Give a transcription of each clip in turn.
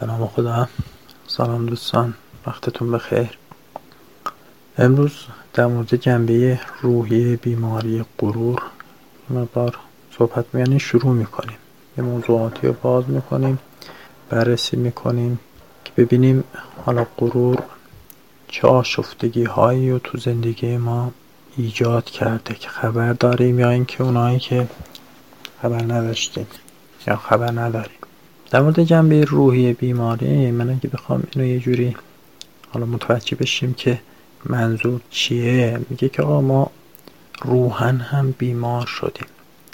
به نام خدا. سلام دوستان، وقتتون بخیر. امروز در مورد جنبه روحی بیماری غرور مقدار صحبت شروع میکنیم. یه موضوعاتی رو باز میکنیم، بررسی میکنیم که ببینیم حالا غرور چه آشفتگی هایی رو تو زندگی ما ایجاد کرده که خبر داریم یا اینکه اونایی که خبر نداشتیم یا خبر نداریم. در مورد جنبه روحی بیماری من اگه بخوام اینو یه جوری حالا متوجه بشیم که منظور چیه، میگه که آقا ما روحاً هم بیمار شدیم،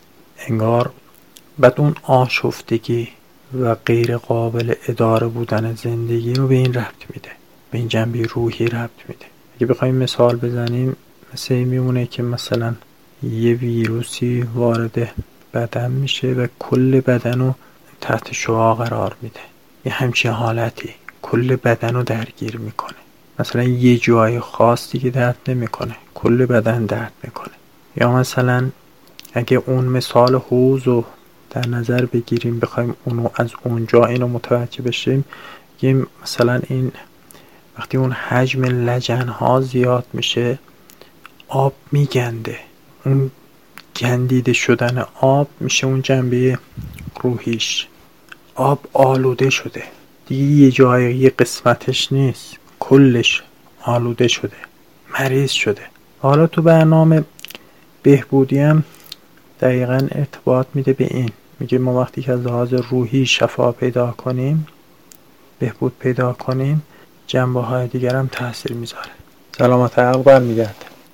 انگار بعد اون آشفتگی و غیر قابل اداره بودن زندگی رو به این ربط میده، به این جنبه روحی ربط میده. اگه بخوایم مثال بزنیم مثل این میمونه که مثلا یه ویروسی وارد بدن میشه و کل بدن رو تحت شعاع قرار میده، یه همچین حالتی کل بدن رو درگیر میکنه. مثلا یه جای خاص دیگه درد نمیکنه، کل بدن درد میکنه. یا مثلا اگه اون مثال حوض رو در نظر بگیریم، بخوایم اونو از اونجا اینو متوجه بشیم، یه مثلا این وقتی اون حجم لجن‌ها زیاد میشه آب میگنده، اون گندیده شدن آب میشه اون جنبه روحیش. آب آلوده شده دیگه، یه جای یه قسمتش نیست، کلش آلوده شده، مریض شده. حالا تو برنامه بهبودی هم دقیقاً ارتباط میده به این، میگه ما وقتی که از لحاظ روحی شفا پیدا کنیم، بهبود پیدا کنیم، جنبه های دیگر هم تاثیر میذاره، سلامت عقل برمیگرده.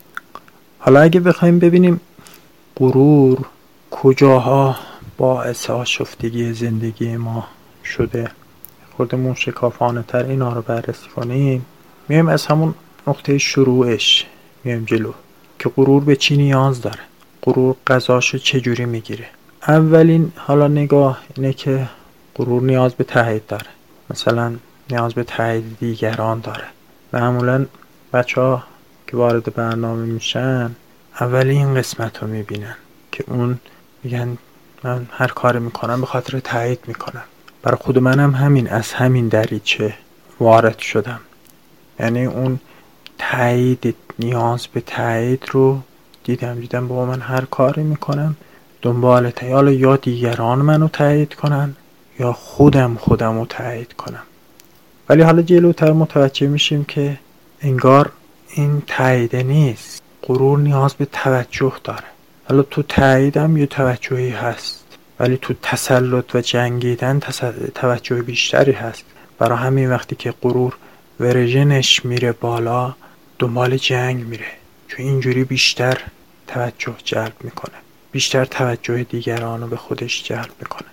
حالا اگه بخوایم ببینیم غرور کجاها باعث آشفتگی زندگی ما شده، خودمون شکافانه تر اینا رو بررسی کنیم، میایم از همون نقطه شروعش میایم جلو که غرور به چی نیاز داره، غرور غذاشو چجوری میگیره. اولین حالا نگاه اینه که غرور نیاز به تایید داره، مثلا نیاز به تایید دیگران داره. معمولا بچه‌ها که وارد برنامه میشن اولین قسمت رو میبینن که اون میگن من هر کاری میکنم به خاطر تایید میکنم. برای خود منم همین، از همین دریچه وارد شدم، یعنی اون تایید، نیاز به تایید رو دیدم بابا من هر کاری میکنم دنبال تایید، یا دیگران منو تایید کنن یا خودم رو تایید کنم. ولی حالا جلوتر متوجه میشیم که انگار این تایید نیست، غرور نیاز به توجه داره. حالا تو تاییدم یه توجهی هست، ولی تو تسلط و جنگیدن توجه بیشتری هست. برای همین وقتی که غرور ورژنش میره بالا دنبال جنگ میره، چون اینجوری بیشتر توجه جلب میکنه، بیشتر توجه دیگران رو به خودش جلب میکنه.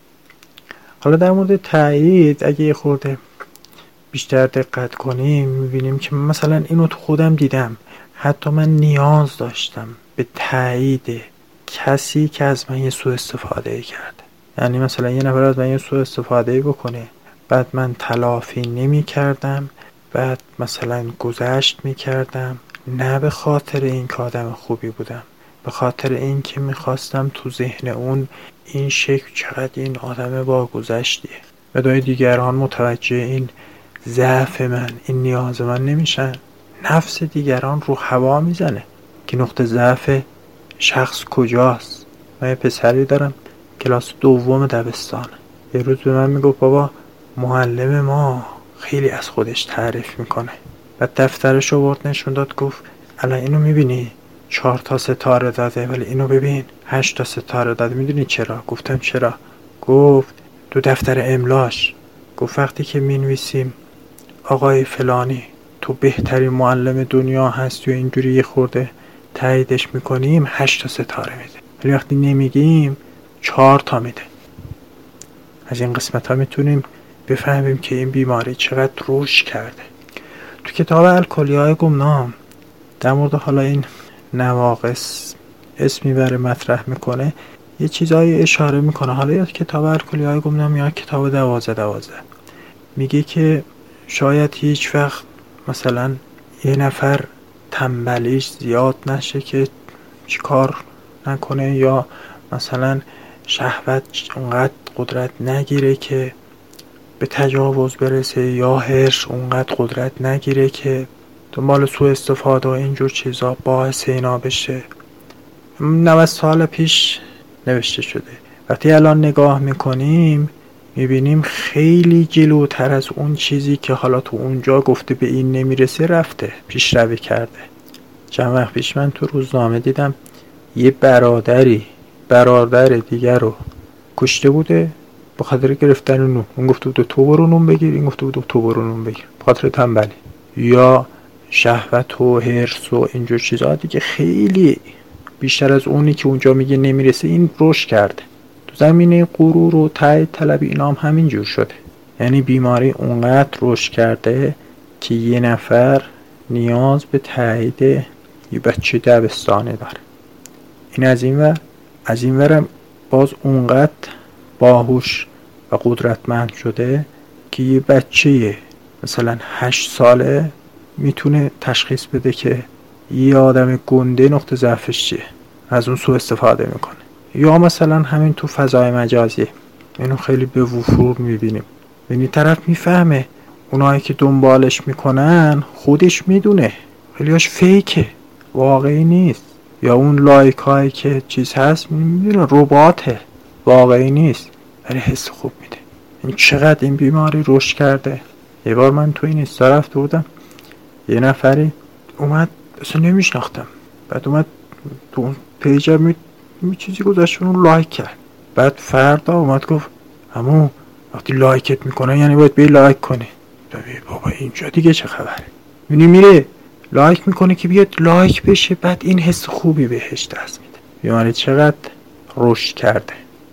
حالا در مورد تایید اگه یه خورده بیشتر دقت کنیم میبینیم که مثلا اینو تو خودم دیدم، حتی من نیاز داشتم به تایید کسی که از من یه سوء استفاده کرده. یعنی مثلا یه نفر از من یه سوء استفاده بکنه، بعد من تلافی نمی کردم، بعد مثلا گذشت می کردم، نه به خاطر این که آدم خوبی بودم، به خاطر این که می خواستم تو ذهن اون این شکل چقدر این آدم با گذشتیه. بدای دیگران متوجه این ضعف من، این نیاز من نمیشن، نفس دیگران رو هوا میزنه که نقطه ضعف شخص کجاست. من یه پسری دارم کلاس دوم دبستانه، یه روز به من میگفت بابا معلم ما خیلی از خودش تعریف میکنه، بعد دفترش رو برد نشون داد، گفت الان اینو میبینی 4 تا ستاره داده، ولی اینو ببین 8 تا ستاره داده. میدونی چرا؟ گفتم چرا؟ گفت تو دفتر املاش، گفت وقتی که مینویسیم آقای فلانی تو بهترین معلم دنیا هستی و اینجوری یه خورده تاییدش میکنیم 8 تا ستاره میده، ولی وقتی نمیگیم 4 تا میده. از این قسمت ها میتونیم بفهمیم که این بیماری چقدر رشد کرده. تو کتاب الکلیای گمنام در مورد حالا این نواقص اسمی بره مطرح میکنه، یه چیزایی اشاره میکنه. حالا یا کتاب الکلیای گمنام یا کتاب 12 میگه که شاید هیچ وقت مثلا یه نفر تنبلیش زیاد نشه که چی کار نکنه، یا مثلا شهوت اونقدر قدرت نگیره که به تجاوز برسه یا حرص اونقدر قدرت نگیره که دنبال سوء استفاده و اینجور چیزا باعث اینا بشه. 90 سال پیش نوشته شده. وقتی الان نگاه میکنیم میبینیم خیلی جلوتر از اون چیزی که حالا تو اونجا گفته به این نمیرسه رفته، پیشروی کرده. چند وقت پیش من تو روزنامه دیدم یه برادر دیگر رو کشته بوده به خاطر گرفتن نون. اون گفته بود تو برو نون بگیر، این گفته بود تو برو نون بگیر، به خاطر تنبلی. یا شهوت و حرص و اینجور چیزا دیگه خیلی بیشتر از اونی که اونجا میگه نمیرسه این رشد کرده. تو زمینه غرور و تایید طلبی اینا هم همینجور شده. یعنی بیماری اونقدر رشد کرده که یه نفر نیاز به تایید یه بچه دبستانه داره. این از این ورم باز اونقدر باهوش و قدرتمند شده که یه بچه مثلا 8 ساله میتونه تشخیص بده که یه آدم گنده نقطه ضعفش چیه، از اون سوء استفاده میکنه. یا مثلا همین تو فضای مجازی اینو خیلی به وفور میبینیم. یعنی طرف میفهمه اونایی که دنبالش میکنن خودش میدونه خیلیاش فیکه، واقعی نیست. یا اون لایک هایی که چیز هست میدونه رباته، واقعی نیست، ولی حس خوب میده. این چقدر این بیماری رشد کرده. یه بار من تو این استا رفته بودم، یه نفری اومد اصلا نمیشناختم، بعد اومد تو اون پیجم چیزی گذاشت اون لایک کرد. بعد فردا اومد گفت عمو وقتی لایکت میکنه یعنی باید بی لایک کنی. بابا اینجا دیگه چه خبره؟ میره لایک میکنه که بیاد لایک بشه، بعد این حس خوبی بهش دست میده. بیماری چقدر رشد کرده.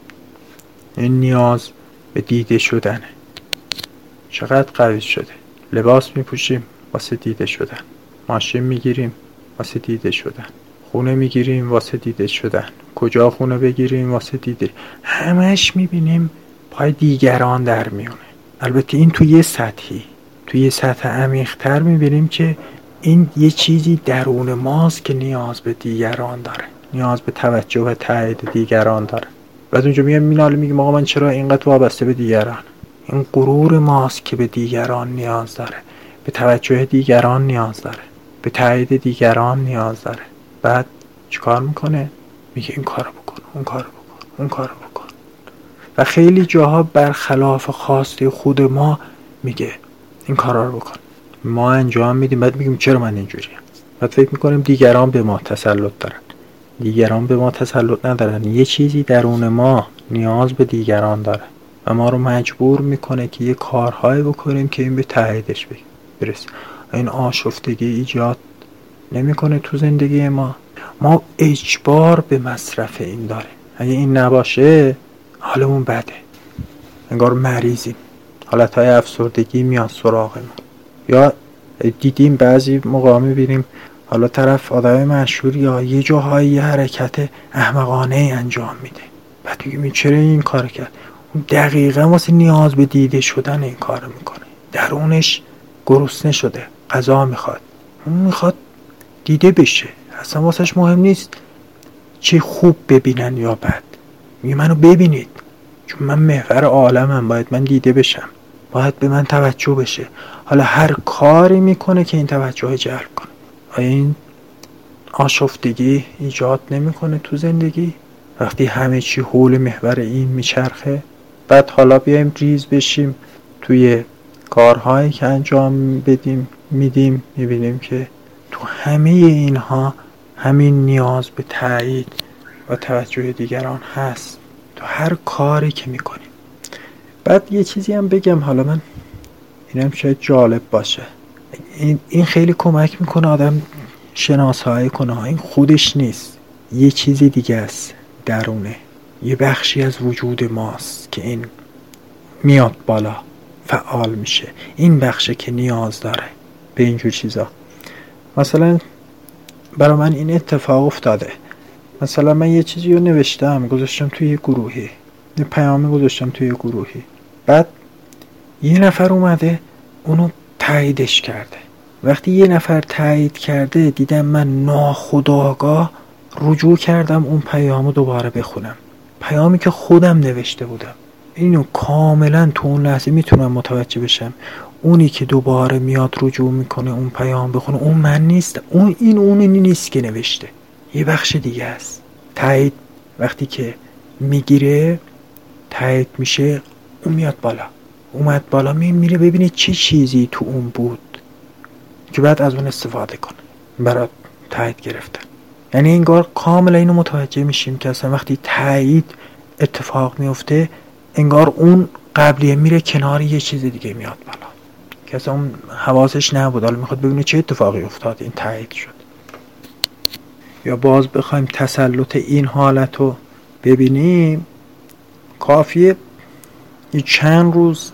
این نیاز به دیده شدنه. چقدر قوی شده. لباس میپوشیم واسه دیده شدن، ماشین میگیریم واسه دیده شدن، خونه میگیریم واسه دیده شدن، کجا خونه بگیریم واسه دیده. همش میبینیم پای دیگران در میونه. البته این توی یه سطح عمیق‌تر میبینیم که این یه چیزی درون ماست که نیاز به دیگران داره، نیاز به توجه و تایید دیگران داره. بعد اونجا میگیم آقا من چرا اینقدر وابسته به دیگران؟ این غرور ماست که به دیگران نیاز داره، به توجه دیگران نیاز داره، به تایید دیگران نیاز داره. بعد چیکار میکنه؟ میگه این کارو بکن، اون کارو بکن. و خیلی جاها برخلاف خواسته خود ما میگه این کارا رو بکن. ما انجام میدیم، بعد میگیم چرا من اینجوریم؟ بعد فکر میکنیم دیگران به ما تسلط دارن. دیگران به ما تسلط ندارن. یه چیزی درون ما نیاز به دیگران داره و ما رو مجبور میکنه که یه کارهایی بکنیم که این به تاییدش برسه. این آشفتگی ایجاد نمیکنه تو زندگی ما اجبار به مصرف این داره. اگه این نباشه حالمون بده، انگار مریضیم، حالتهای افسردگی میاد سراغ ما. یا دیدیم بعضی موقع میبینیم حالا طرف آدم مشهور یا یه جاهای یه حرکت احمقانه انجام میده، بعد میگیم چرا این کار کرد؟ اون دقیقا واسه نیاز به دیده شدن این کار میکنه. درونش گرسنه شده، غذا میخواد، اون میخواد دیده بشه. اصلا واسهش مهم نیست چه خوب ببینن یا بد، میگه منو ببینید چون من محور عالمم، باید من دیده بشم، باید به من توجه بشه. حالا هر کاری میکنه که این توجه جلب کنه. آیا این آشفتگی ایجاد نمیکنه تو زندگی وقتی همه چی حول محور این میچرخه؟ بعد حالا بیایم ریز بشیم توی کارهایی که انجام میدیم، میبینیم که تو همه اینها همین نیاز به تایید و توجه دیگران هست تو هر کاری که میکنیم. بعد یه چیزی هم بگم، حالا من اینم شاید جالب باشه، این خیلی کمک میکنه آدم شناسایی کنه این خودش نیست، یه چیزی دیگه است درونه، یه بخشی از وجود ماست که این میاد بالا، فعال میشه. این بخشه که نیاز داره به اینجور چیزا. مثلا برای من این اتفاق افتاده، مثلا من یه چیزی رو نوشتم گذاشتم توی یه گروهی، یه پیامی گذاشتم توی یه گروهی، بعد یه نفر اومده اونو تاییدش کرده. وقتی یه نفر تایید کرده دیدم من ناخودآگاه رجوع کردم اون پیامو دوباره بخونم، پیامی که خودم نوشته بودم. اینو کاملا تو اون لحظه میتونم متوجه بشم اونی که دوباره میاد رجوع میکنه اون پیام بخونه اون من نیست، اونی نیست که نوشته، یه بخش دیگه است. تایید وقتی که میگیره تایید میشه، اون میاد بالا، اومد بالا میره ببینه چه چیزی تو اون بود که بعد از اون استفاده کنه برای تایید گرفتن. یعنی انگار کاملا اینو متوجه میشیم که اصلا وقتی تایید اتفاق میفته انگار اون قبلیه میره کنار، یه چیز دیگه میاد بالا که اصلا اون حواسش نبود، حالا میخواد ببینه چه اتفاقی افتاد این تایید شد. یا باز بخوایم تسلط این حالت رو ببینیم، کافیه یه چند روز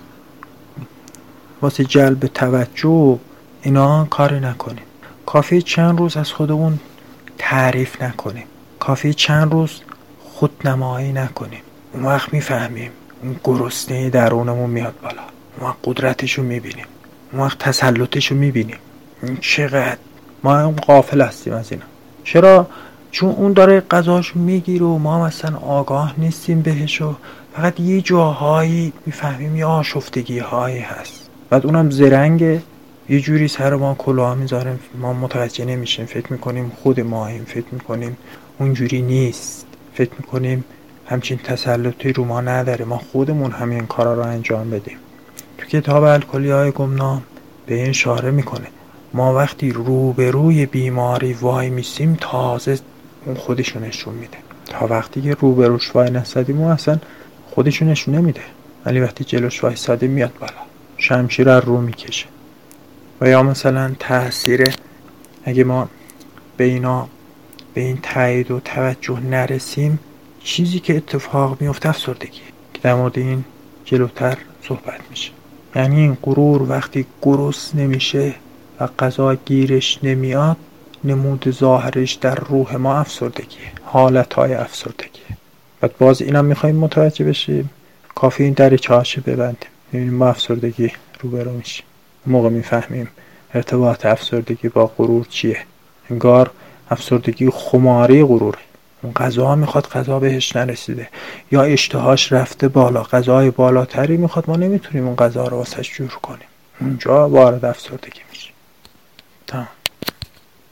واسه جلب توجه اینا کاری نکنیم، کافیه چند روز از خودمون تعریف نکنیم، کافیه چند روز خودنمایی نکنیم، اون وقت میفهمیم اون گرسنه درونمون میاد بالا، اون وقت قدرتشو میبینیم، اون وقت تسلطشو میبینیم. چقدر ما غافل هستیم از اینا. چرا؟ چون اون داره غذاشو میگیره و ما مثلا آگاه نیستیم بهش و فقط یه جاهایی میفهمیم یه آشفتگی هایی هست، بعد اونم زرنگه، یه جوری سر ما کلاه میذاریم ما متوجه نمیشیم، فکر میکنیم خود ماییم، فکر میکنیم اونجوری نیست، فکر میکنیم همچین تسلطی رو ما نداره، ما خودمون همین کارا رو انجام بدیم. تو کتاب الکلیای گمنام به این اشاره میکنه ما وقتی روبروی بیماری وای میسیم تازه اون خودشو نشون میده، تا وقتی که روبروش وای نسادیم اون اصلا خودشو نشون نمیده، ولی وقتی جلوش وای ساده میاد بالا، شمشیر رو میکشه. و یا مثلا تأثیر اگه ما به این تایید و توجه نرسیم، چیزی که اتفاق میفته افسردگی که در مورد این جلوتر صحبت میشه. یعنی این غرور وقتی گرسنه نمیشه و غذا گیرش نمیاد، نمود ظاهرش در روح ما افسردگیه، حالتهای افسردگیه. بعد باز اینم میخوایم متوجه بشیم، کافی این دریچه‌هاشو ببندیم، میبینیم ما افسردگی روبرو میشیم، موقع میفهمیم ارتباط افسردگی با غرور چیه. انگار افسردگی خماری غروره، اون غذا میخواد، غذا بهش نرسیده، یا اشتهاش رفته بالا، غذای بالاتری میخواد، ما نمیتونیم اون غذا رو واسش جور کنیم، اونجا وارد افسردگی میشه.